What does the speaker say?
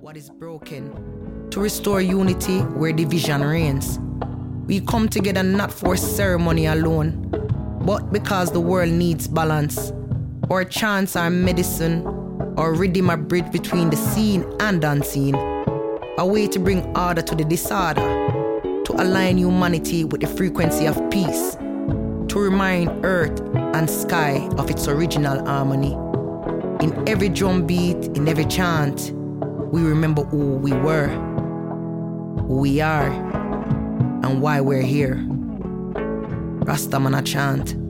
what is broken, to restore unity where division reigns. We come together not for ceremony alone, but because the world needs balance. Our chants are medicine, our rhythm a bridge between the seen and unseen, a way to bring order to the disorder, to align humanity with the frequency of peace, to remind earth and sky of its original harmony. In every drum beat, in every chant, we remember who we were, who we are, and why we're here. Rastaman a chant.